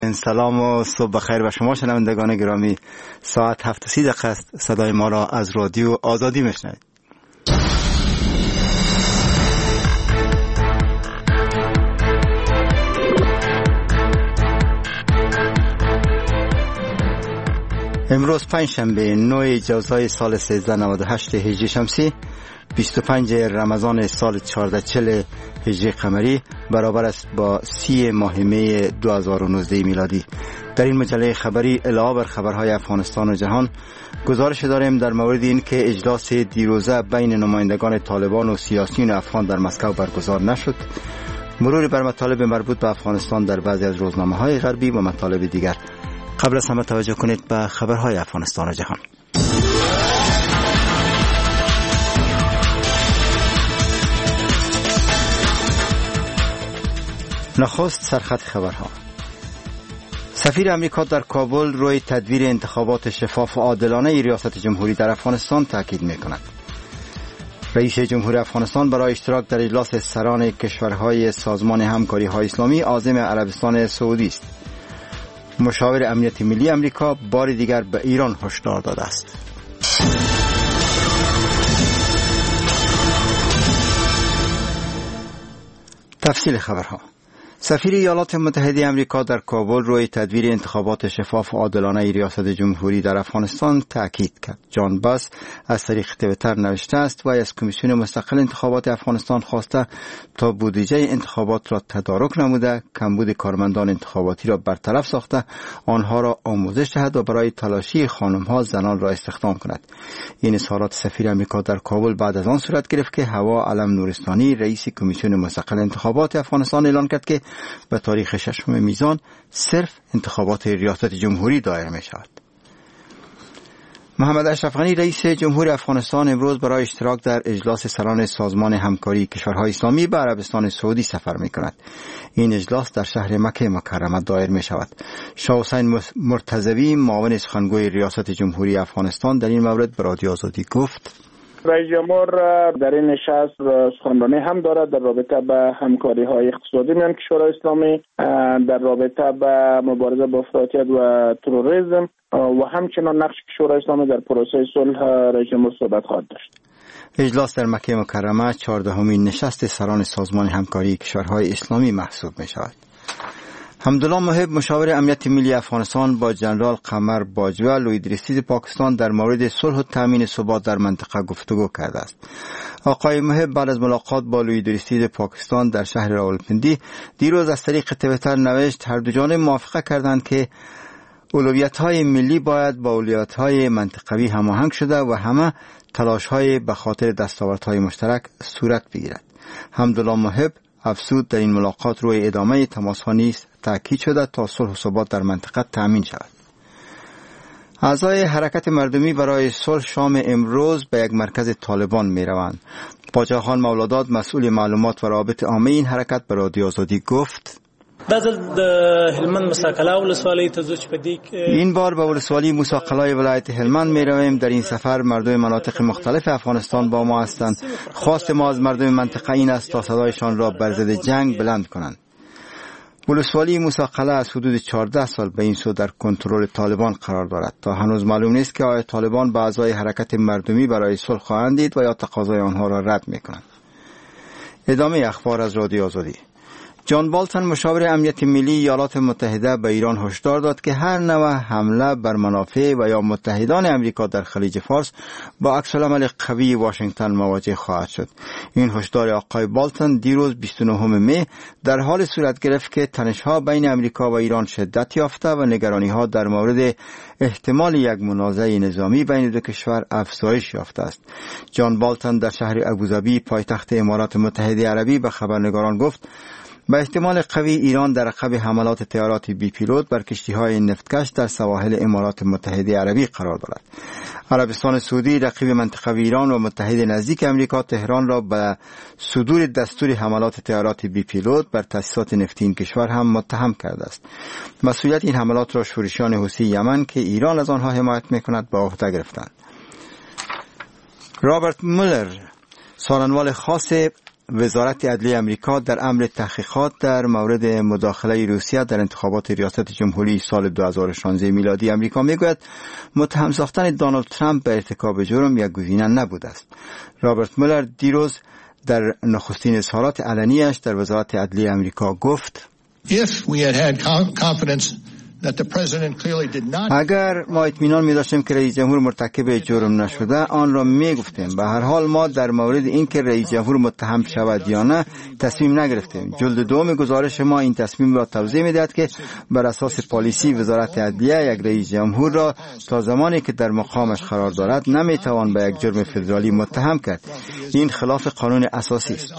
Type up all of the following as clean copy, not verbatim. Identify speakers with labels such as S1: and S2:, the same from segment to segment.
S1: سلام و صبح بخیر به شما شنوندگان گرامی. ساعت 7:30 است. صدای ما را از رادیو آزادی میشنوید. امروز پنجشنبه 9 جوزای سال 1398 هجری شمسی، 25 رمضان سال 1440 هجری قمری، برابر است با 30 ماه می 2019 میلادی. در این مجله خبری علاوه بر خبرهای افغانستان و جهان، گزارش داریم در مورد این که اجلاس دیروزه بین نمایندگان طالبان و سیاسیون افغان در مسکو برگزار نشد، مروری بر مطالب مربوط به افغانستان در بعضی از روزنامه‌های غربی و مطالب دیگر. قبل از همه توجه کنید به خبرهای افغانستان و جهان. نخست سرخط خبرها. سفیر امریکا در کابل روی تدویر انتخابات شفاف و عادلانه ریاست جمهوری در افغانستان تاکید می‌کند. رئیس جمهوری افغانستان برای اشتراک در اجلاس سران کشورهای سازمان همکاری‌های اسلامی عازم عربستان سعودی است. مشاور امنیت ملی امریکا بار دیگر به ایران هشدار داده است. تفصیل خبرها. سفیر ایالات متحده امریکا در کابل روی تدویر انتخابات شفاف و عادلانه ریاست جمهوری در افغانستان تاکید کرد. جان باس از طریق توییتر نوشته است و از کمیسیون مستقل انتخابات افغانستان خواسته تا بودجه انتخابات را تدارک نموده، کمبود کارمندان انتخاباتی را برطرف ساخته، آنها را آموزش دهد و برای تلاشی خانم‌ها زنان را استخدام کند. این اظهارات سفیر امریکا در کابل بعد از آن صورت گرفت که هوا علم نورستانی رئیس کمیسیون مستقل انتخابات افغانستان اعلان کرد که به تاریخ 6 میزان صرف انتخابات ریاست جمهوری دایر می شود. محمد اشرف غنی رئیس جمهوری افغانستان امروز برای اشتراک در اجلاس سران سازمان همکاری کشورهای اسلامی به عربستان سعودی سفر می کند. این اجلاس در شهر مکه مکرمه دایر می شود. شاه حسین مرتضوی معاون سخنگوی ریاست جمهوری افغانستان در این مورد به رادیو آزادی گفت:
S2: رئیس جمهور در این نشست سخنرانی هم دارد در رابطه به همکاری‌های اقتصادی میان کشورهای اسلامی، در رابطه به مبارزه با افراطیت و تروریسم و همچنین نقش کشورهای اسلامی در پروسه صلح رئیس جمهور صحبت خواهد داشت.
S1: اجلاس در مکه مکرمه 14مین نشست سران سازمان همکاری کشورهای اسلامی محسوب می شود. حمدالله محب مشاور امنیت ملی افغانستان با جنرال قمر باجوه لوی درستیز پاکستان در مورد صلح و تامین ثبات در منطقه گفتگو کرده است. آقای محب بعد از ملاقات با لوی درستیز پاکستان در شهر راولپندی دیروز از طریق توییتر نوشت هر دو جانب موافقه کردند که اولویت‌های ملی باید با اولویت‌های منطقوی هماهنگ شده و همه تلاش‌های به خاطر دستاوردهای مشترک صورت بگیرد. حمدالله محب افزود در این ملاقات روی ادامه تماس‌ها نیز تاکید شده تا صلح و ثبات در منطقه تامین شود. اعضای حرکت مردمی برای صلح شام امروز به یک مرکز طالبان می روند. پاچاخان مولاداد مسئول معلومات و روابط عامه این حرکت به رادیو آزادی گفت: این بار به ولسوالی موسی قلای ولایت هلمند می رویم. در این سفر مردم مناطق مختلف افغانستان با ما هستند. خواست ما از مردم منطقه این است تا صدایشان را بر ضد جنگ بلند کنند. ولسوالی موسی قلعه از حدود 14 سال به این سو در کنترل طالبان قرار دارد. تا هنوز معلوم نیست که آیا طالبان به اعضای حرکت مردمی برای صلح خواهند دید و یا تقاضای آنها را رد می‌کنند. ادامه اخبار از رادیو آزادی. جان بالتون مشاور امنیت ملی ایالات متحده به ایران هشدار داد که هر نوع حمله بر منافع و یا متحدان امریکا در خلیج فارس با عکس‌العمل قوی واشنگتن مواجه خواهد شد. این هشدار آقای بالتون دیروز 29 می در حال صورت گرفت که تنش‌ها بین امریکا و ایران شدت یافته و نگرانی‌ها در مورد احتمال یک منازعه نظامی بین دو کشور افزایش یافته است. جان بالتون در شهر ابوظبی پایتخت امارات متحده عربی به خبرنگاران گفت: به احتمال قوی ایران در عقب حملات طیارات بی پیلوت بر کشتی‌های نفتکش در سواحل امارات متحده عربی قرار دارد. عربستان سعودی رقیب منطقوی ایران و متحد نزدیک امریکا تهران را به صدور دستور حملات طیارات بی پیلوت بر تأسیسات نفتی این کشور هم متهم کرده است. مسئولیت این حملات را شورشیان حوثی یمن که ایران از آنها حمایت می‌کند به عهده گرفتند. رابرت مولر سخنگوی خاص وزارت عدلیه امریکا در امر تحقیقات در مورد مداخله روسیه در انتخابات ریاست جمهوری سال 2016 میلادی امریکا میگوید متهم ساختن دونالد ترامپ به ارتکاب جرم یک گزینه نبوده است. رابرت مولر دیروز در نخستین اظهارات علنیش در وزارت عدلیه امریکا گفت اگر ما اطمینان می داشتیم که رئیس جمهور مرتکب جرم نشده آن را می گفتیم. به هر حال ما در مورد اینکه رئیس جمهور متهم شود یا نه تصمیم نگرفتیم. جلد دوم گزارش ما این تصمیم را توضیح می دهد که بر اساس پالیسی وزارت عدلیه یک رئیس جمهور را تا زمانی که در مقامش قرار دارد نمی توان به یک جرم فدرالی متهم کرد. این خلاف قانون اساسی است.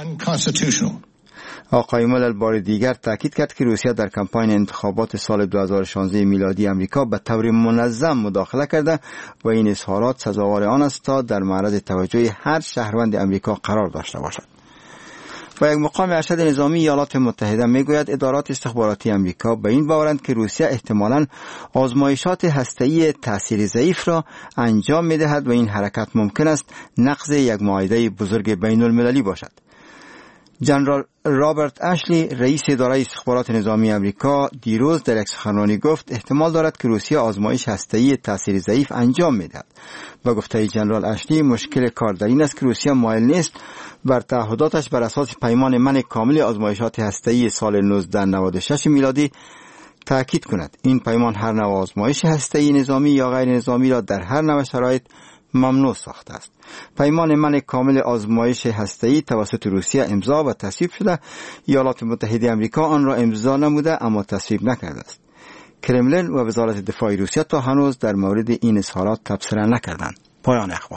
S1: آقای مولر بار دیگر تاکید کرد که روسیه در کمپاین انتخابات سال 2016 میلادی امریکا به طور منظم مداخله کرده و این اظهارات سزاوار آن است تا در معرض توجه هر شهروند امریکا قرار داشته باشد. و یک مقام ارشد نظامی ایالات متحده میگوید ادارات استخباراتی امریکا به این باورند که روسیه احتمالاً آزمایشات هسته‌ای تأثیر ضعیف را انجام میدهد و این حرکت ممکن است نقض یک معاهده بزرگ بین المللی باشد. جنرال رابرت اشلی رئیس اداره استخبارات نظامی امریکا دیروز در یک سخنرانی گفت احتمال دارد که روسیه آزمایش هسته‌ای تأثیر ضعیف انجام میدهد. و گفته جنرال اشلی مشکل کار در این است که روسیه مایل نیست بر تعهداتش بر اساس پیمان منع کامل آزمایشات هسته‌ای سال 1996 میلادی تأکید کند. این پیمان هر نوع آزمایش هسته‌ای نظامی یا غیر نظامی را در هر نوع شرایط ممنوع ساخته است. پیمان منع کامل آزمایش هسته‌ای توسط روسیه امضا و تصویب شده. ایالات متحده آمریکا آن را امضا نموده اما تصویب نکرده است. کرملین و وزارت دفاع روسیه تا هنوز در مورد این اظهارات تبصره نکردند. پایان اخبار.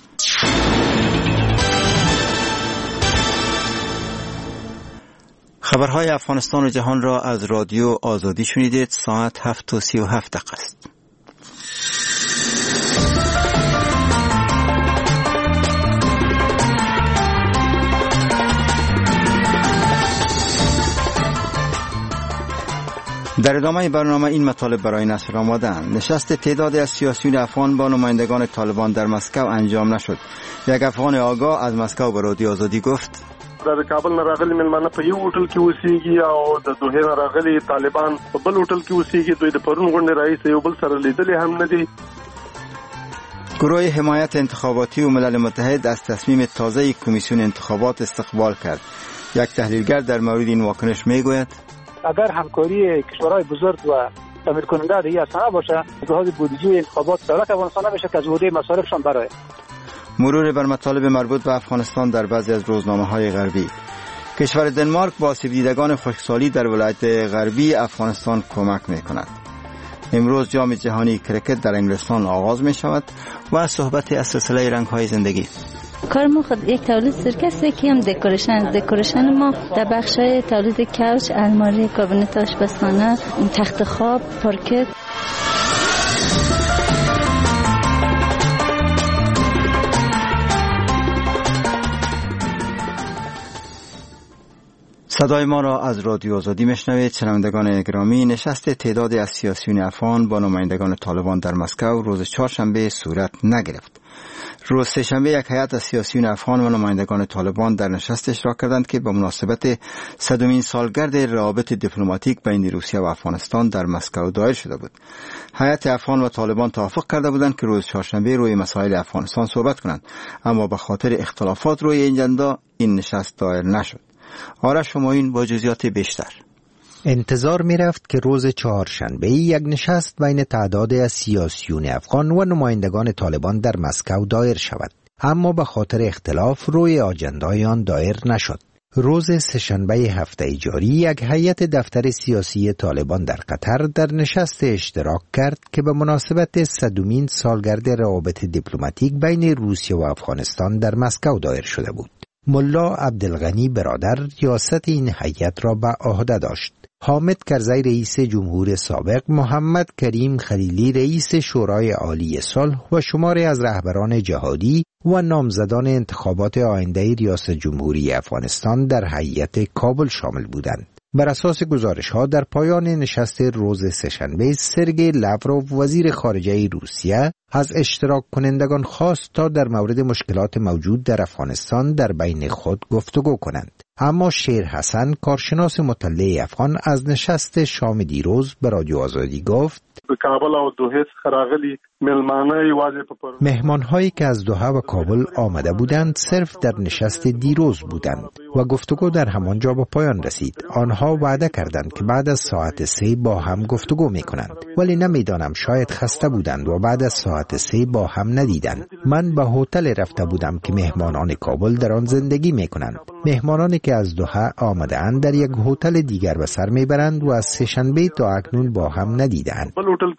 S1: خبرهای افغانستان و جهان را از رادیو آزادی شنیدید. ساعت 7:37 است. در ادامه برنامه این مطالب برای نشر آمده‌اند. نشست تعدادی از سیاسیون افغان با نمایندگان طالبان در مسکو انجام نشد. یک افغان آگاه از مسکو به رادیو آزادی گفت
S3: د کابل نه راغلي ملمانه په یو هوټل کې اوسېږي او د دوحې نه راغلي طالبان په بل هوټل کې اوسېږي. دوی د پرون غونډې رئیس یو بل سره لیدلې هم نه دي.
S1: گروه حمایت انتخاباتی و ملل متحد از تصمیم تازه کمیسیون انتخابات استقبال کرد. یک تحلیلگر در مورد این واکنش میگوید
S4: اگر همکاری کشورهای بزرگ و تامین کننده دیگه اسانه باشه از لحاظ بودجه انتخابات دولت افغانستان بشه که از عهده مصارفشان برآید.
S1: مرور بر مطالب مربوط به افغانستان در بعضی از روزنامه‌های غربی. کشور دنمارک با آسیب دیدگان خشکسالی در ولایت غربی افغانستان کمک می‌کند. امروز جام جهانی کرکت در انگلستان آغاز می‌شود و صحبت از سلسله رنگ‌های زندگی.
S5: کار ما خود یک تولید سرکسته که هم دکوریشن ما در بخشای تولید کوچ، الماری، کابینت آشپزخانه، تخت خواب، پارکت.
S1: صدای ما را از رادیو آزادی میشنوید. شنوندگان گرامی، نشست تعدادی از سیاسیون افغان با نمایندگان طالبان در مسکو روز چهارشنبه صورت نگرفت. روز سه‌شنبه یک هیئت از سیاسیون افغان و نمایندگان طالبان در نشست اشتراک کردند که به مناسبت 100مین سالگرد روابط دیپلماتیک بین روسیه و افغانستان در مسکو دایر شده بود. هیئت افغان و طالبان توافق کرده بودند که روز چهارشنبه روی مسائل افغانستان صحبت کنند، اما به خاطر اختلافات روی این اجندا این نشست دایر نشد. آرش شماین با جزئیات بیشتر.
S6: انتظار می رفت که روز چهارشنبه یک نشست بین تعدادی از سیاسیون افغان و نمایندگان طالبان در مسکو دایر شود، اما به خاطر اختلاف روی آجندای آن دایر نشد. روز سه‌شنبه هفته جاری یک هیئت دفتر سیاسی طالبان در قطر در نشست اشتراک کرد که به مناسبت 100مین سالگرد روابط دیپلماتیک بین روسیه و افغانستان در مسکو دایر شده بود. ملا عبدالغنی برادر ریاست این هیئت را به عهده داشت. حامد کرزی رئیس جمهور سابق، محمد کریم خلیلی رئیس شورای عالی صلح و شماری از رهبران جهادی و نامزدان انتخابات آینده ریاست جمهوری افغانستان در هیئت کابل شامل بودند. بر اساس گزارش‌ها در پایان نشست روز سه‌شنبه، سرگئی لاوروف وزیر خارجه روسیه از اشتراک کنندگان خواست تا در مورد مشکلات موجود در افغانستان در بین خود گفتگو کنند. اما شیر حسن، کارشناس مطلع افغان، از نشست شام دیروز به رادیو آزادی گفت
S3: کابل او دوحه خراغلی
S6: مهمان‌هایی که از دوحه و کابل آمده بودند صرف در نشست دیروز بودند و گفتگو در همانجا به پایان رسید. آنها وعده کردند که بعد از ساعت 3 با هم گفتگو می‌کنند، ولی نمی‌دانم شاید خسته بودند و بعد از ساعت 3 با هم ندیدند. من به هتل رفته بودم که مهمانان کابل در آن زندگی می‌کنند. مهمانانی که از دوحه آمده‌اند در یک هتل دیگر به سر می‌برند و از سه‌شنبه تا اکنون با هم ندیدند.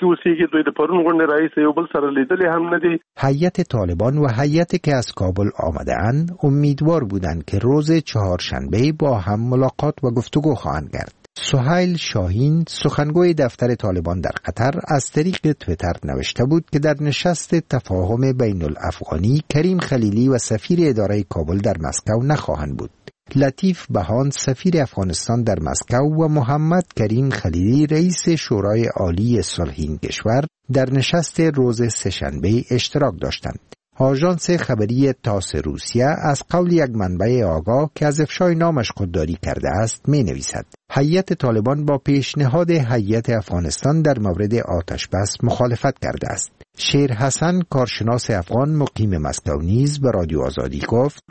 S6: هیئت طالبان و هیئتی که از کابل آمده‌اند امیدوار بودند که روز چهارشنبه با هم ملاقات و گفتگو خواهند کرد. سهیل شاهین، سخنگوی دفتر طالبان در قطر، از طریق تویتر نوشته بود که در نشست تفاهم بین الافغانی کریم خلیلی و سفیر اداره کابل در مسکو نخواهند بود. لطیف بهان، سفیر افغانستان در مسکو، و محمد کریم خلیلی، رئیس شورای عالی صلح این کشور، در نشست روز سه‌شنبه اشتراک داشتند. آژانس خبری تاس روسیه از قول یک منبع آگاه که از افشای نامش خودداری کرده است می نویسد هیئت طالبان با پیشنهاد هیئت افغانستان در مورد آتش بس مخالفت کرده است. شیر حسن، کارشناس افغان مقیم مسکو، نیز به رادیو آزادی گفت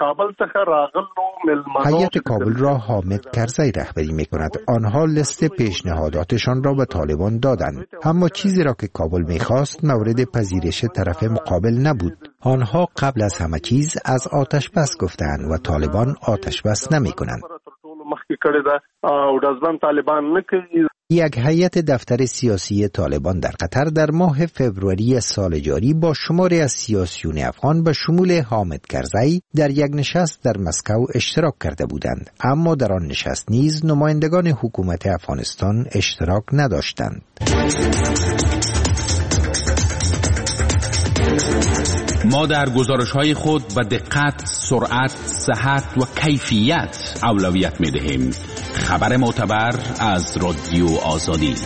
S6: هیئت کابل را حامد کرزی رهبری می کند. آنها لست پیشنهاداتشان را به طالبان دادند، اما چیزی را که کابل می خواست مورد پذیرش طرف مقابل نبود. آنها قبل از همه چیز از آتش بس گفتند و طالبان آتش بس نمی کنند. یک هیئت دفتر سیاسی طالبان در قطر در ماه فوریه سال جاری با شماری از سیاسیون افغان به شمول حامد کرزی در یک نشست در مسکو اشتراک کرده بودند، اما در آن نشست نیز نمایندگان حکومت افغانستان اشتراک نداشتند.
S7: ما در گزارش‌های خود به دقت، سرعت، صحت و کیفیت اولویت می‌دهیم. خبر معتبر از رادیو آزادی.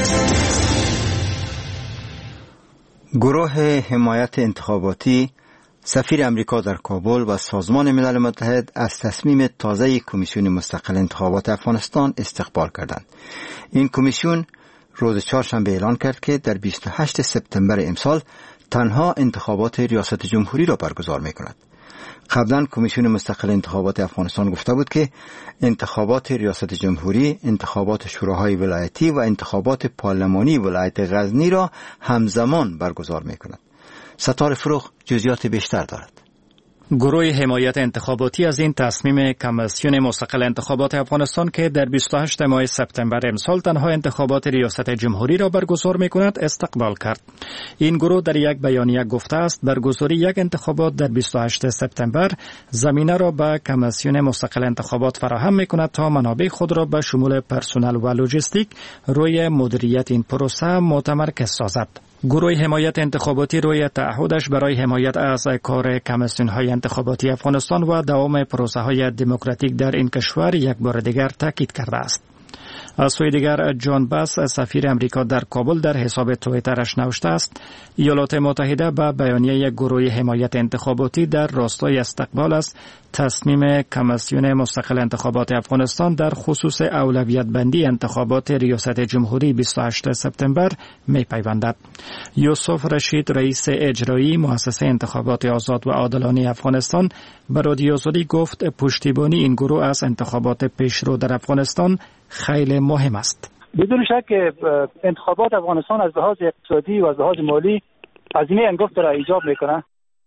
S1: گروه حمایت انتخاباتی، سفیر امریکا در کابل و سازمان ملل متحد از تصمیم تازه کمیسیون مستقل انتخابات افغانستان استقبال کردند. این کمیسیون روز چهارشنبه اعلان کرد که در 28 سپتامبر امسال تنها انتخابات ریاست جمهوری را برگزار می‌کند. قبلا کمیسیون مستقل انتخابات افغانستان گفته بود که انتخابات ریاست جمهوری، انتخابات شوراهای ولایتی و انتخابات پارلمانی ولایت غزنی را همزمان برگزار می‌کند. ستار فروغ جزئیات بیشتر دارد.
S8: گروه حمایت انتخاباتی از این تصمیم کمیسیون مستقل انتخابات افغانستان که در 28 ماه سپتامبر امسال تنها انتخابات ریاست جمهوری را برگزار می‌کند استقبال کرد. این گروه در یک بیانیه گفته است برگزاری یک انتخابات در 28 سپتامبر زمینه را به کمیسیون مستقل انتخابات فراهم می‌کند تا منابع خود را به شمول پرسنل و لوجستیک روی مدیریت این پروسه متمرکز سازد. گروه حمایت انتخاباتی روی تعهدش برای حمایت از کار کمیسیون‌های انتخاباتی افغانستان و دوام پروسه‌های دموکراتیک در این کشور یک بار دیگر تاکید کرده است. از سوی دیگر جان باس، سفیر امریکا در کابل، در حساب توییترش نوشته است ایالات متحده به بیانیه گروه حمایت انتخاباتی در راستای استقبال است تصمیم کمیسیون مستقل انتخابات افغانستان در خصوص اولویت بندی انتخابات ریاست جمهوری 28 سپتامبر می پیوندد. یوسف رشید، رئیس اجرایی مؤسسه انتخابات آزاد و عادلانه افغانستان، به رادیو آزادی گفت پشتیبانی این گروه از انتخابات پیشرو در افغانستان خیلی مهم است.
S4: بدون شک انتخابات افغانستان از لحاظ اقتصادی و از لحاظ مالی هزینه انگفت را ایجاب میکنه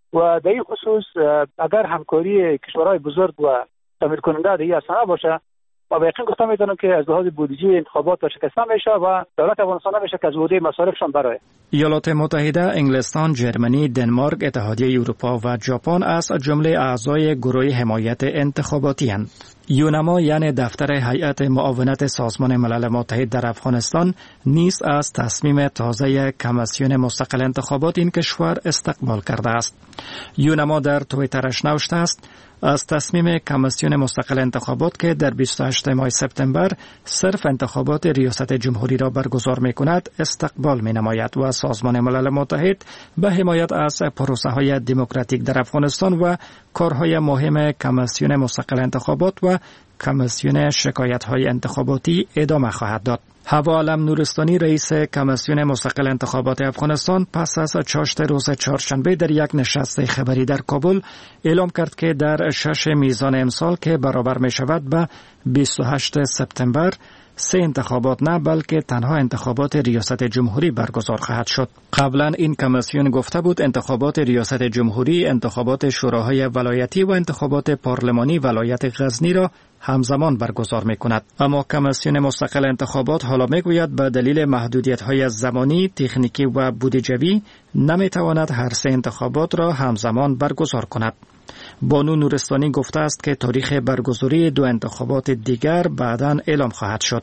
S4: و در این خصوص اگر همکاری کشورهای بزرگ و تامین کننده در این اصلا باشه و به یقین گفتم میتونم که از لحاظ بودجه انتخابات شکسته میشه و دولت افغانستان نمیشه که از عهده مصارفشان برای.
S8: ایالات متحده، انگلستان، جرمنی، دنمارک، اتحادیه اروپا و ژاپن از جمله اعضای گروه حمایت انتخاباتی اند. یونما یعنی دفتر هیئت معاونت سازمان ملل متحد در افغانستان نیز از تصمیم تازه کمیسیون مستقل انتخابات این کشور استقبال کرده است. یونما در توییترش نوشته است از تصمیم کمیسیون مستقل انتخابات که در 28 ماه سپتامبر صرف انتخابات ریاست جمهوری را برگزار می کند استقبال می نماید و سازمان ملل متحد به حمایت از پروسه های دموکراتیک در افغانستان و کارهای مهم کمیسیون مستقل انتخابات و کمیسیون شکایت های انتخاباتی ادامه خواهد داد. هوا علم نورستانی رئیس کمیسیون مستقل انتخابات افغانستان پس از چاشت روز چهارشنبه در یک نشست خبری در کابل اعلام کرد که در 6 میزان امسال که برابر می شود به 28 سپتامبر 3 انتخابات نه بلکه تنها انتخابات ریاست جمهوری برگزار خواهد شد. قبلا این کمیسیون گفته بود انتخابات ریاست جمهوری، انتخابات شوراهای ولایتی و انتخابات پارلمانی ولایت غزنی را همزمان برگزار می کند. اما کمیسیون مستقل انتخابات حالا می گوید به دلیل محدودیت‌های زمانی، تکنیکی و بودجه‌ای نمی تواند هر 3 انتخابات را همزمان برگزار کند. بانو نورستانی گفته است که تاریخ برگزاری 2 انتخابات دیگر بعداً اعلام خواهد شد.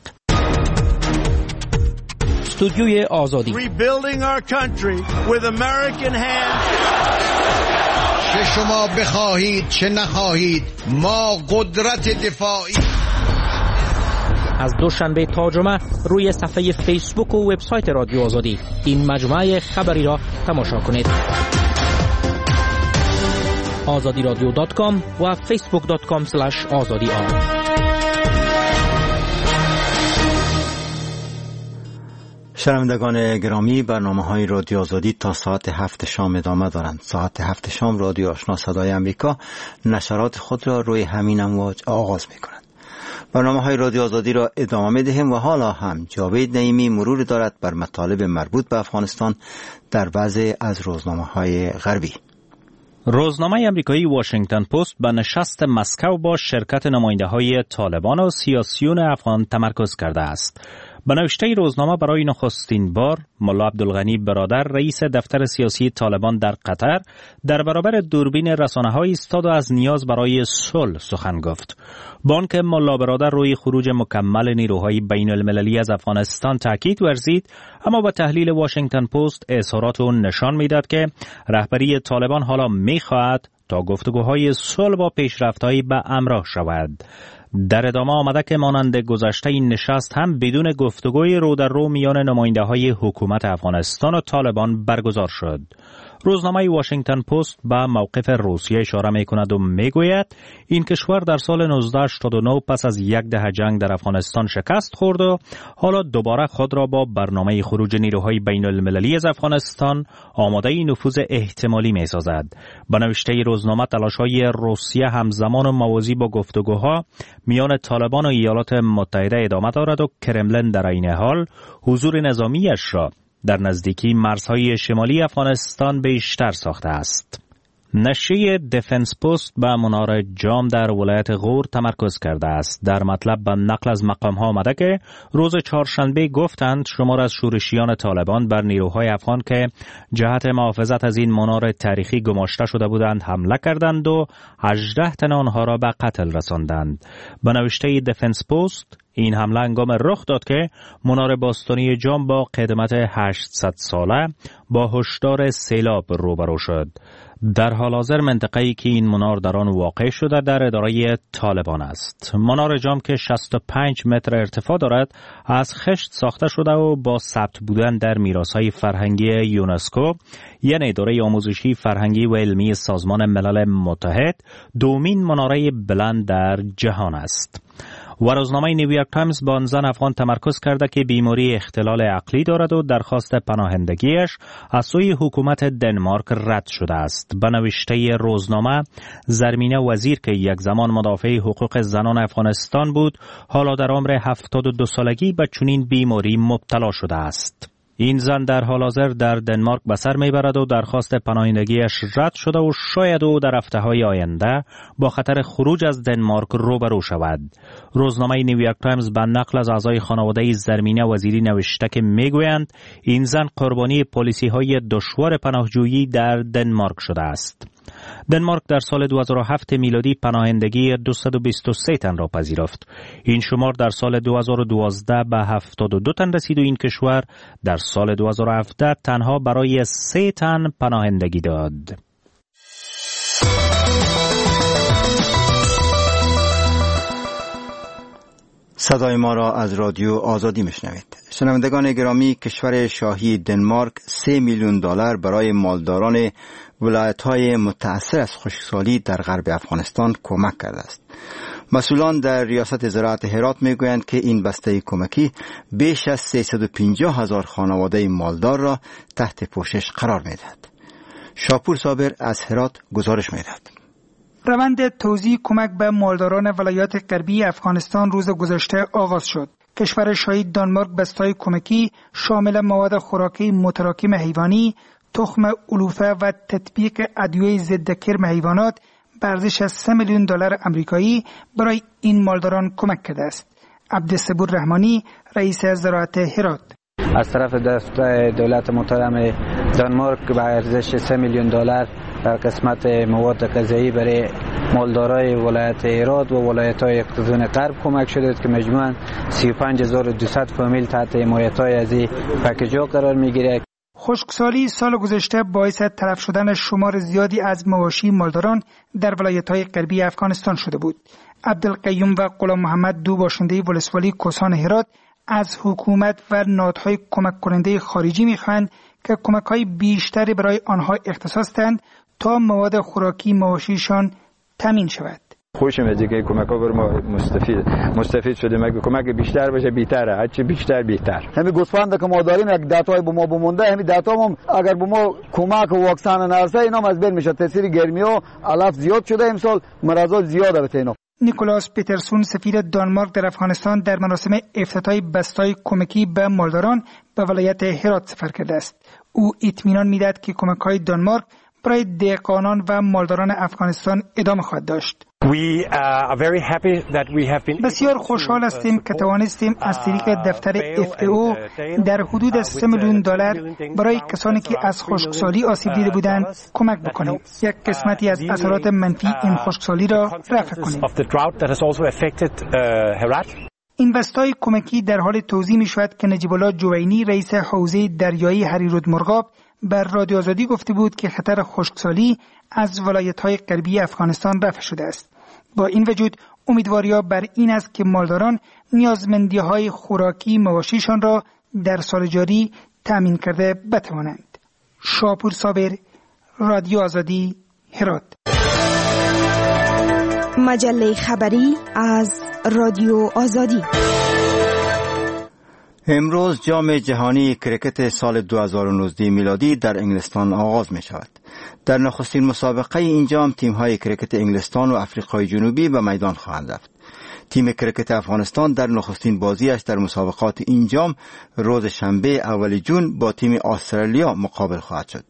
S9: استودیوی آزادی
S10: چه شما بخواهید چه نخواهید ما قدرت دفاعی.
S9: از دوشنبه تا جمعه روی صفحه فیسبوک و وبسایت رادیو آزادی این مجموعه خبری را تماشا کنید. azadiradio.com و facebook.com/azadi.
S1: شنوندگان گرامی، برنامه‌های رادیو آزادی تا ساعت 7 شام ادامه دارند. ساعت 7 شام رادیو آشنا صدای امریکا نشرات خود را روی همین امواج آغاز می‌کند. برنامه‌های رادیو آزادی را ادامه می‌دهیم و حالا هم جاوید نعیمی مرور دارد بر مطالب مربوط به افغانستان در بعضی از روزنامه‌های غربی.
S11: روزنامه امریکایی واشنگتن پست به نشست مسکو با شرکت نماینده‌های طالبان و سیاسیون افغان تمرکز کرده است. به نوشته روزنامه برای نخستین بار ملا عبدالغنی برادر رئیس دفتر سیاسی طالبان در قطر در برابر دوربین رسانه‌های ایستاد و از نیاز برای صلح سخن گفت. با آنکه ملا برادر روی خروج مکمل نیروهای بین المللی از افغانستان تاکید ورزید، اما با تحلیل واشنگتن پست اظهارات او نشان می‌داد که رهبری طالبان حالا می‌خواهد تا گفتگوهای صلح با پیشرفت‌هایی به همراه شود. در ادامه آمده که مانند گذشته این نشست هم بدون گفتگوی رو در رو میان نماینده‌های حکومت افغانستان و طالبان برگزار شد. روزنامه واشنگتن پست به موقف روسیه اشاره می‌کند و می‌گوید این کشور در سال 1989 پس از یک دهه جنگ در افغانستان شکست خورد و حالا دوباره خود را با برنامه خروج نیروهای بین المللی از افغانستان آماده نفوذ احتمالی می‌سازد. به نوشته روزنامه تلاش‌های روسیه همزمان و موازی با گفتگوها میان طالبان و ایالات متحده ادامه دارد و کرملن در این حال حضور نظامیش را در نزدیکی مرزهای شمالی افغانستان بیشتر ساخته است. نشریه دفنس پست به منار جام در ولایت غور تمرکز کرده است. در مطلب به نقل از مقام‌ها آمده که روز چهارشنبه گفتند شمار از شورشیان طالبان بر نیروهای افغان که جهت محافظت از این منار تاریخی گماشته شده بودند حمله کردند و 18 تن آنها را به قتل رساندند. به نوشته دفنس پست این حمله هنگام رخ داد که منار باستانی جام با قدمت 800 ساله با هشدار سیلاب روبرو شد. در حال حاضر منطقه‌ای که این منار در آن واقع شده در اداره طالبان است. منار جام که 65 متر ارتفاع دارد از خشت ساخته شده و با ثبت بودن در میراث‌های فرهنگی یونسکو یعنی اداره آموزشی فرهنگی و علمی سازمان ملل متحد دومین مناره بلند در جهان است. و روزنامه نیویورک تایمز با آن زن افغان تمرکز کرده که بیماری اختلال عقلی دارد و درخواست پناهندگیش از سوی حکومت دنمارک رد شده است. به نوشته روزنامه زرمینه وزیر که یک زمان مدافع حقوق زنان افغانستان بود حالا در عمر 72 سالگی به چنین بیماری مبتلا شده است. این زن در حال حاضر در دنمارک به سر میبرد و درخواست پناهندگیش رد شده و شاید او در هفته‌های آینده با خطر خروج از دنمارک روبرو شود. روزنامه نیویورک تایمز به نقل از اعضای خانواده زرمینه وزیری نوشته که میگویند این زن قربانی پالیسی‌های دشوار پناهجویی در دنمارک شده است. دنمارک در سال 2007 میلادی پناهندگی 223 تن را پذیرفت. این شمار در سال 2012 به 72 تن رسید و این کشور در سال 2017 تنها برای 3 تن پناهندگی داد.
S1: صدای ما را از رادیو آزادی میشنوید. شنوندگان گرامی، کشور شاهی دنمارک 3 میلیون دلار برای مالداران ولایت‌های متأثر از خشکسالی در غرب افغانستان کمک کرده است. مسئولان در ریاست زراعت هرات میگویند که این بسته کمکی بیش از 350,000 خانواده مالدار را تحت پوشش قرار میدهد. شاپور صابر از هرات گزارش میدهد.
S12: روند توزیع کمک به مالداران ولایات غربی افغانستان روز گذشته آغاز شد. کشور شاهی دانمارک بسته‌های کمکی شامل مواد خوراکی متراکم حیوانی، تخم علوفه و تطبیق ادویه ضد کرم حیوانات به ارزش از 3 میلیون دلار آمریکایی برای این مالداران کمک کرده است. عبدالصبور رحمانی، رئیس زراعت هرات:
S13: از طرف دولت محترم دانمارک به ارزش 3 میلیون دلار در قسمت مواد غذایی برای مالدارای ولایت هرات و ولایت‌های اقتصادی غرب کمک شده که مجموعاً 35200 فامیل تحت حمایت‌های از این پکیج‌ها قرار می‌گیرد.
S12: خشکسالی سال گذشته باعث تلف شدن شمار زیادی از مواشی مالداران در ولایت‌های غربی افغانستان شده بود. عبدالقیوم و غلام محمد، دو باشنده ولسوالی کوسان هرات، از حکومت و نهادهای کمک کننده خارجی می‌خواهند که کمک‌های بیشتری برای آنها اختصاص دهند تا مواد خوراکی مواشیشان تامین شود.
S14: خوشم از اینکه کمک‌ها بر ما مستفید شده. مگه کمک بیشتر بشه بهتره، هرچی بیشتر بهتر.
S15: همین گوسفند که ما داریم یک داتای به ما بمونده، همین داتا هم اگر به ما کمک و واکسن نرسه اینا از بین میشه. تاثیر گرمیا علف زیاد شده، امسال مرضات زیاده به اینا.
S12: نیکولاس پیترسون، سفیر دانمارک در افغانستان، در مراسم افتتاح بسته‌های کمکی به مالداران به ولایت هرات سفر کرده است. او اطمینان می‌دهد که کمک‌های دانمارک برای دهقانان و مالداران افغانستان ادامه خواهد داشت. بسیار خوشحال هستیم که توانستیم از طریق دفتر FAO در حدود 3 میلیون دلار برای کسانی که از خشکسالی آسیب دیده بودند کمک بکنیم. یک قسمتی از اثرات منفی این خشکسالی را رفع کنیم. این بسته‌های کمکی در حال توزیع می شود که نجیب الله جوینی، رئیس حوزه دریایی هریرودمرغاب، بر رادیو آزادی گفته بود که خطر خشکسالی از ولایت‌های غربی افغانستان رفع شده است. با این وجود امیدواری بر این است که مالداران نیازمندی‌های خوراکی مواشیشان را در سال جاری تامین کرده بتوانند. شاپور صابر، رادیو آزادی، هرات.
S16: مجله خبری از رادیو آزادی.
S1: امروز جام جهانی کرکت سال 2019 میلادی در انگلستان آغاز می شود. در نخستین مسابقه این جام تیم‌های کرکت انگلستان و آفریقای جنوبی به میدان خواهند رفت. تیم کرکت افغانستان در نخستین بازیش در مسابقات این جام روز شنبه اول جون با تیم استرالیا مقابل خواهد شد.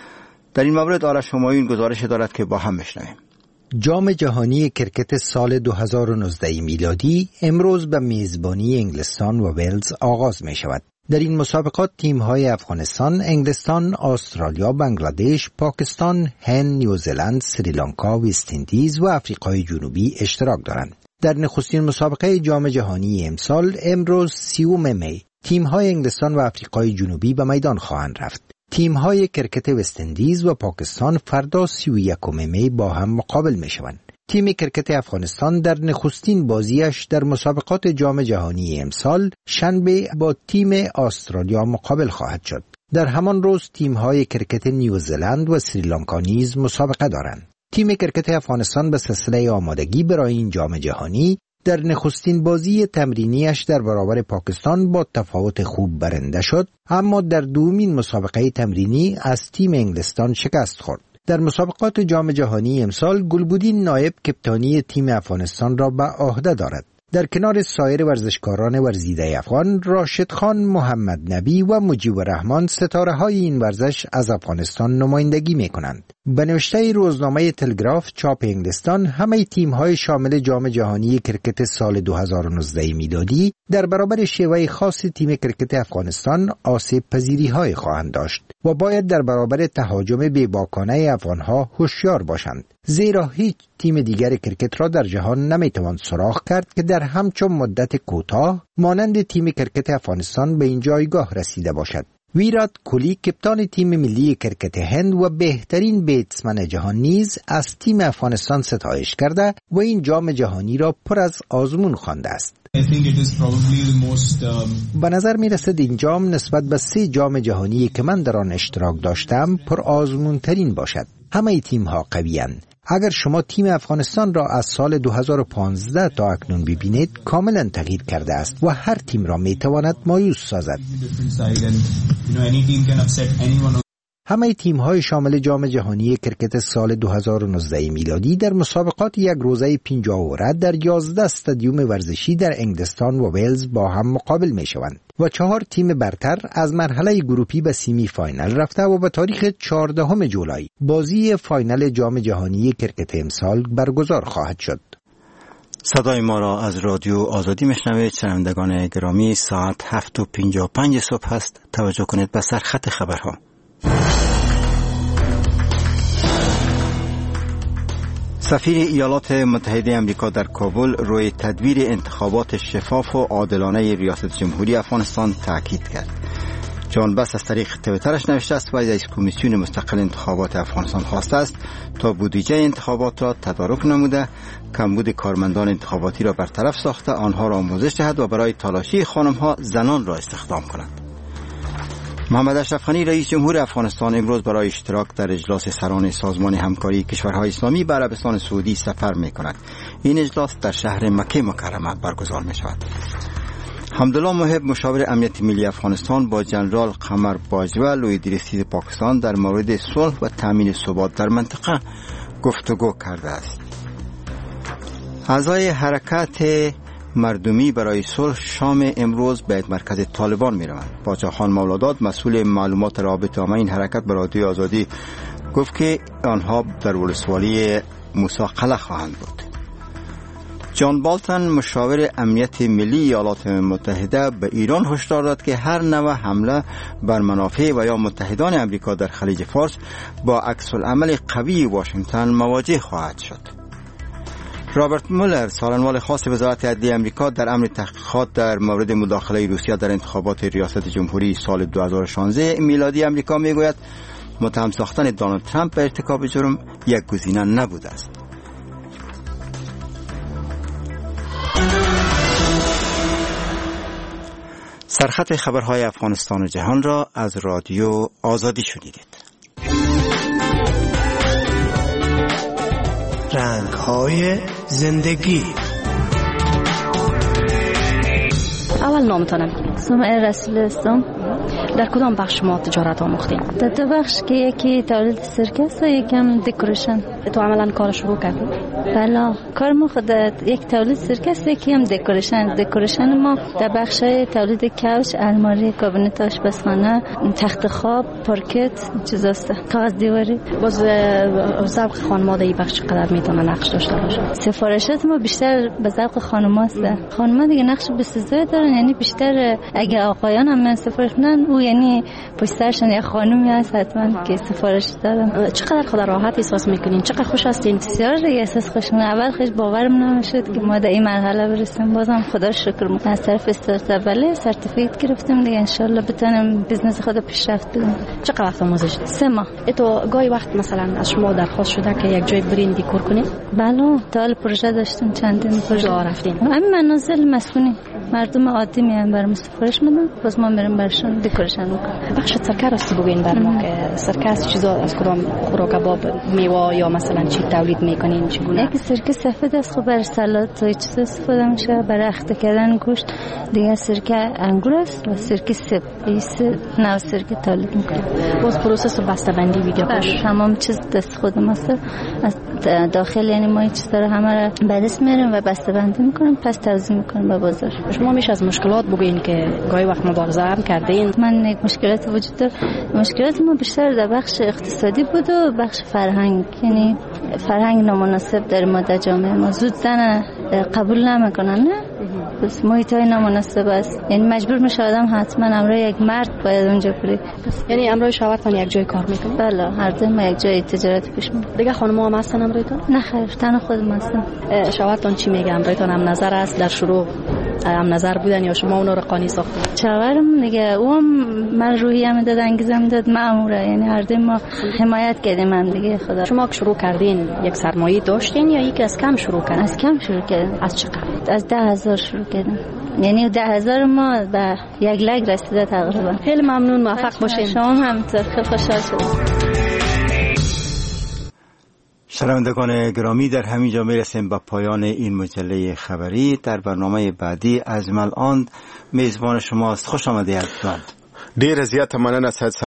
S1: در این مورد آرش همایون گزارش دارد که با هم بشنویم.
S6: جام جهانی کرکت سال 2019 میلادی امروز به میزبانی انگلستان و ولز آغاز می شود. در این مسابقات تیم‌های افغانستان، انگلستان، استرالیا، بنگلادش، پاکستان، هند، نیوزلند، سریلانکا، وست اندیز و آفریقای جنوبی اشتراک دارند. در نخستین مسابقه جام جهانی امسال امروز 30 می تیم‌های انگلستان و آفریقای جنوبی به میدان خواهند رفت. تیم‌های کرکت وست اندیز و پاکستان فردا 31 می با هم مقابل می‌شوند. تیم کرکت افغانستان در نخستین بازیش در مسابقات جام جهانی امسال شنبه با تیم استرالیا مقابل خواهد شد. در همان روز تیم‌های کرکت نیوزلند و سریلانکا نیز مسابقه دارند. تیم کرکت افغانستان به سلسله آمادگی برای این جام جهانی در نخستین بازی تمرینیش در برابر پاکستان با تفاوت خوب برنده شد، اما در دومین مسابقه تمرینی از تیم انگلستان شکست خورد. در مسابقات جام جهانی امسال گلبودین نایب کپتانی تیم افغانستان را به عهده دارد. در کنار سایر ورزشکاران ورزیده افغان، راشد خان، محمد نبی و مجیب الرحمن ستاره‌های این ورزش از افغانستان نمایندگی می‌کنند. به نوشته روزنامه تلگراف چاپ انگلستان، همه تیم‌های شامل جام جهانی کرکت سال 2019 میلادی در برابر شیوه خاص تیم کرکت افغانستان آسیب پذیری‌های خواهند داشت و باید در برابر تهاجم بی‌باکانه افغان‌ها هوشیار باشند، زیرا هیچ تیم دیگر کرکت را در جهان نمیتوان سراغ کرد که در همچون مدت کوتاه مانند تیم کرکت افغانستان به این جایگاه رسیده باشد. ویرات کوهلی کپتان تیم ملی کرکت هند و بهترین بیتسمن جهان نیز از تیم افغانستان ستایش کرده و این جام جهانی را پر از آزمون خوانده است. به نظر می رسد این جام نسبت به 3 جام جهانی که من در آن اشتراک داشتم پر آزمون ترین باشد. همه تیم ها قوی‌اند. اگر شما تیم افغانستان را از سال 2015 تا اکنون ببینید کاملا تغییر کرده است و هر تیم را می تواند مایوس سازد. همه تیم‌های شامل جام جهانی کرکت سال 2019 میلادی در مسابقات یک روزه 50 اوره در 11 استادیوم ورزشی در انگلستان و ولز با هم مقابل می‌شوند و 4 تیم برتر از مرحله گروپی به سیمی فاینال رفته و به تاریخ 14 جولای بازی فاینال جام جهانی کرکت امسال برگزار خواهد شد.
S1: صدای ما را از رادیو آزادی میشنوید. شنوندگان گرامی، ساعت 7:55 صبح است. توجه کنید به سرخط خبرها. سفیر ایالات متحده آمریکا در کابل روی تدبیر انتخابات شفاف و عادلانه ریاست جمهوری افغانستان تاکید کرد. جان بس از طریق توییترش نوشته است: باید از کمیسیون مستقل انتخابات افغانستان خواسته است تا بودجه انتخابات را تدارک نموده، کمبود کارمندان انتخاباتی را برطرف ساخته، آنها را آموزش دهد و برای تالاشی خانم‌ها زنان را استخدام کند. محمد اشرف غنی رئیس جمهور افغانستان امروز برای اشتراک در اجلاس سران سازمان همکاری کشورهای اسلامی به عربستان سعودی سفر می‌کند. این اجلاس در شهر مکه مکرمه برگزار می‌شود. حمدالله محب مشاور امنیت ملی افغانستان با جنرال قمر باجوه لوی دریستی پاکستان در مورد صلح و تامین ثبات در منطقه گفتگو کرده است. اعضای حرکت مردمی برای صلح شام امروز به مرکز طالبان می روند. باچا خان مولاداد مسئول معلومات رابطه عامه این حرکت به رادیو آزادی گفت که آنها در ولسوالی موسی قلعه خواهند بود. جان بالتن مشاور امنیت ملی ایالات متحده به ایران هشدار داد که هر نوع حمله بر منافع و یا متحدان امریکا در خلیج فارس با عکس العمل قوی واشنگتن مواجه خواهد شد. رابرت مولر سالنوال خاص وزارت عدلیه امریکا در امر تحقیقات در مورد مداخله روسیه در انتخابات ریاست جمهوری سال 2016 میلادی امریکا میگوید متهم ساختن دونالد ترامپ به ارتکاب جرم یک گزینه نبوده است. سرخط خبرهای افغانستان و جهان را از رادیو آزادی شنیدید.
S17: رنگ‌های زندگی.
S18: اول نامتانم.
S5: سمعه رسول اسلام.
S18: در کدام بخش شما تجارت آموختین؟
S5: در دو بخش که یکی تولید سرکه است و یکم دکوریشن.
S18: تو عملا کار شروع کردی؟
S5: بله، کار ما خود یک تولید سرکه است، یکی هم دکوریشن. دکوریشن ما در بخش تولید کوچ، الماری، کابینت آشپزخانه، تخت خواب، پارکت، چیزاست. کاغذ دیواری.
S18: باز ذوق خانواده این بخش چقدر میتونه نقش داشته باشه؟
S5: سفارشات ما بیشتر به ذوق خانم‌هاست. خانم‌ها دیگه نقش بسزای دارن، یعنی بیشتر اگه آقایان هم سفارش کنن او یعنی پشت سرشون یه خانومی هست حتما که سفارش دارن.
S18: چقدر خود راحت احساس میکنین؟ چقدر خوش هستین؟
S5: بسیار دیگه احساس خوشم. اول خیلی باورم نمیشد که ما در این مرحله برسیم. بازم خدا شکر از طرف استارتاپ ولی سرتیفیکت گرفتم دیگه، ان شاء الله بتونم بیزنس خود پیشرفت بدم.
S18: چقدر وقت آموزش؟
S5: 3 ماه.
S18: تو گاهی وقت مثلا از شما درخواست شده که یک جای برین دیکور کنید؟
S5: بله، تا حال پروژه داشتیم، چندین پروژه
S18: رفتین.
S5: همین منازل مسکونی مردم عادی میان برام سفارش میدن، باز ما میریم برشون دکوریشن میکنیم.
S18: بخش سرکه راست بگین بر ما که سرکه از چیزا از کدام خوراک کباب، میوه یا مثلا چی تولید میکنین؟ چگونه؟
S5: یک سرکه سفید است، خب برای سالاد و چیز استفاده میشه، برای اخته کردن گوشت. دیگه سرکه انگور است و سرکه سب. این نوع سرکه تولید میکنیم.
S18: باز پروسس بسته بندی ویدیو کش
S5: تمام چیز دست خود ماست. از داخل یعنی ما این چیزا رو همه رو بررسی میریم و بسته بندی میکنیم، پس توزیع میکنیم به بازار.
S18: شما میشه از مشکلات بگین که گاهی وقت مبارزه هم کردین؟
S5: من یک مشکلات وجود داره. مشکلات ما بیشتر در بخش اقتصادی بود و بخش فرهنگ، یعنی فرهنگ نامناسب در ما در جامعه ما زود زن قبول نمیکنن، نه بس محیطای نامناسب است، یعنی مجبور میشه آدم حتما امروز یک مرد باید اونجا بره.
S18: یعنی امروز شوهرتون یک جای کار میکنه؟
S5: بله، هر دو ما یک جای تجارت پیش میبریم.
S18: دیگه خانم‌ها هم هستن امروزتون؟
S5: نه خیر، تنها خودم هستم.
S18: شوهرتون چی میگه؟ امروزتون هم نظر است در شروع هم نظر بودن یا شما اونا رو قانی ساختید؟
S5: چاورم دیگه، اون من روحی هم داد، انگیزم داد، ماموره، یعنی هر دو ما حمایت کردیم هم دیگه. خدا
S18: شما که شروع کردین یک سرمایه داشتین یا یک از کم شروع کردین؟
S5: از کم شروع کردیم.
S18: از چقدر؟
S5: از 10,000 شروع کردیم، یعنی 10,000 ما به 1 لک رسیده تقریبا.
S18: خیلی ممنون، موفق باشین.
S5: شما هم خیلی خوشحال شدم.
S1: شنوندگان گرامی، در همین جا میرسیم به پایان این مجله خبری. در برنامه بعدی از الان میزبان شماست. خوش آمدید.
S19: ډیر زیات مننه.